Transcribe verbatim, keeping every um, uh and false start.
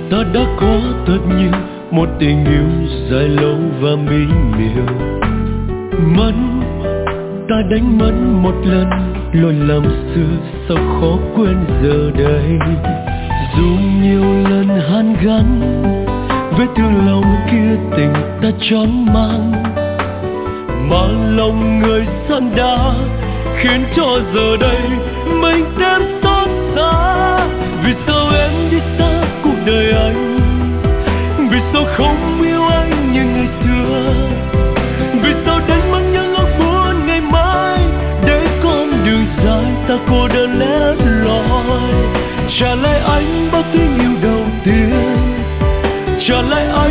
ta đã có thật nhiều, một tình yêu dài lâu và mỹ miều. Mất, ta đánh mất một lần, lỗi lầm xưa sao khó quên giờ đây. Dù nhiều lần hàn gắn, vết thương lòng kia tình ta trốn mang, mà lòng người gian đá khiến cho giờ đây mình thêm xót xa. Vì sao em đi xa cuộc đời anh, vì sao không yêu anh như ngày xưa, vì sao đánh mất những ước muốn ngày mai, để con đường dài ta cô đơn lẻ loi. Trả lại anh bao tình yêu đầu tiên, trả lại anh